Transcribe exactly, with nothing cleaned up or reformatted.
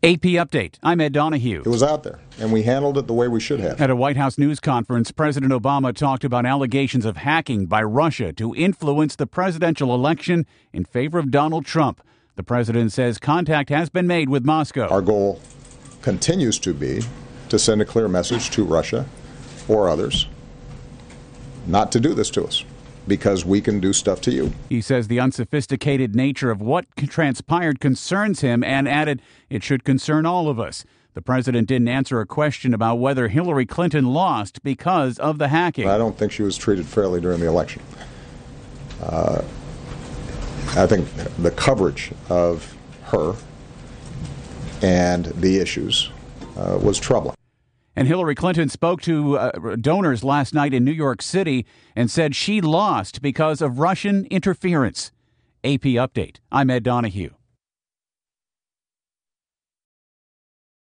A P Update. I'm Ed Donahue. It was out there, and we handled it the way we should have. At a White House news conference, President Obama talked about allegations of hacking by Russia to influence the presidential election in favor of Donald Trump. The president says contact has been made with Moscow. Our goal continues to be to send a clear message to Russia or others not to do this to us, because we can do stuff to you. He says the unsophisticated nature of what transpired concerns him and added it should concern all of us. The president didn't answer a question about whether Hillary Clinton lost because of the hacking. I don't think she was treated fairly during the election. Uh, I think the coverage of her and the issues uh, was troubling. And Hillary Clinton spoke to uh, donors last night in New York City and said she lost because of Russian interference. A P Update. I'm Ed Donahue.